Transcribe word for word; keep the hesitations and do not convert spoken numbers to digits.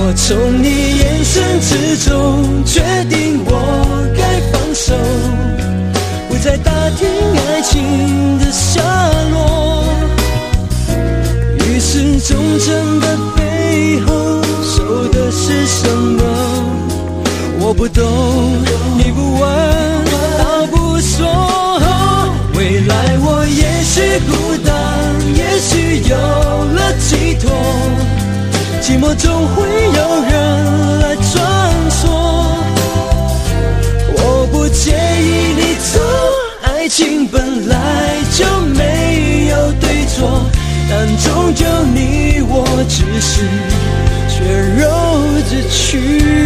我从你眼神之中决定我该放手，不再打听爱情的下落。于是忠诚的背后守的是什么？我不懂，你不问，他不说。未来我也许孤单，也许有了寄托，寂寞总会有人来穿梭。我不介意你走，爱情本来就没有对错，但终究你我只是血肉之躯。